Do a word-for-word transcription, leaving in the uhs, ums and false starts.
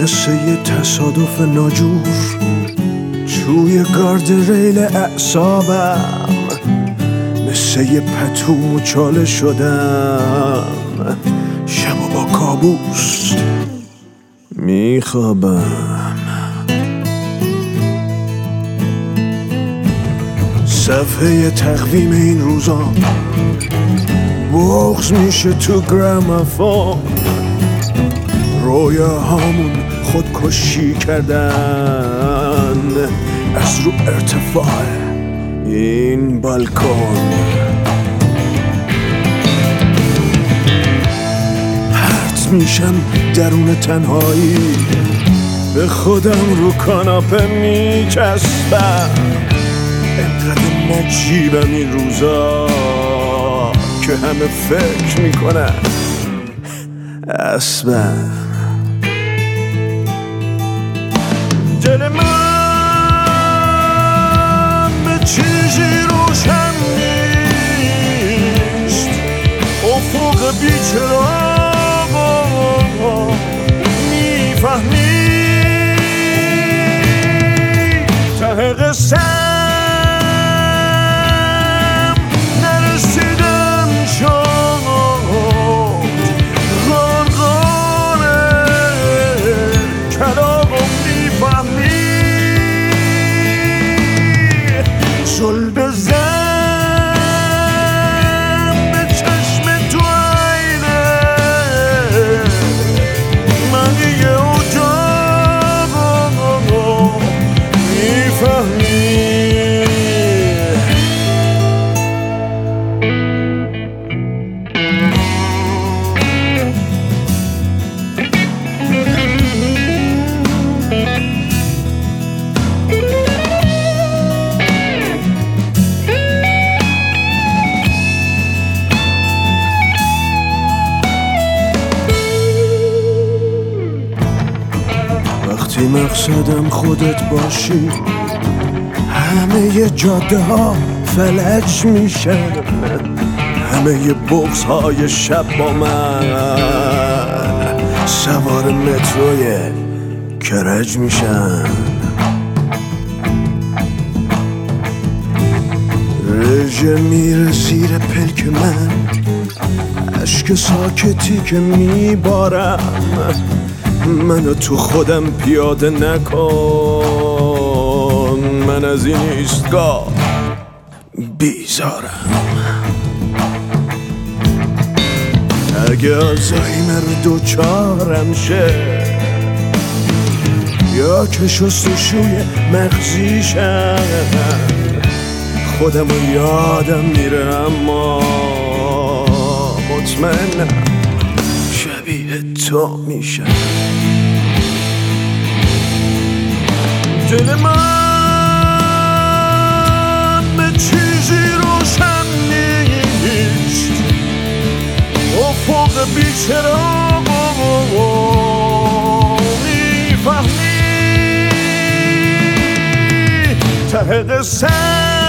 مثل یه تصادف ناجور توی گارد ریل اعصابم، مثل یه پتو مچاله شدم، شب با کابوس میخوابم. صفحه تقویم این روزا بغض میشه تو گرامافون، رویاهامون خودکشی کردن از رو ارتفاع این بالکن. پرت میشم درون تنهایی، به خودم رو کاناپه میچسبم. انقدر نجیبم این روزا که همه فکر میکنن اسبم. دل من به چیزی روشن نیست، افق بیچراغ میفهمی ته قصه نرسیدم شد غرغاره کلاغ میفهمی زل بزن به چشم تو عینه من دیگه اجاق میفهمی. وقتی مقصدم خودت باشی همه ی جاده ها فلج میشن، همه ی بغض های شب با من سوار متروی کرج میشن. رژه میره زیر پلک من، اشک ساکتی که میبارم، منو تو خودم پیاده نکن، من از این ایستگاه بیزارم. اگه آلزایمر دوچارم شه یا که شستشوی مغزیشم، خودم رو یادم میره اما مطمئنم شبیه تو میشم. دل من به چیزی روشن نیست، افق بیچراغ میفهمی ته قصه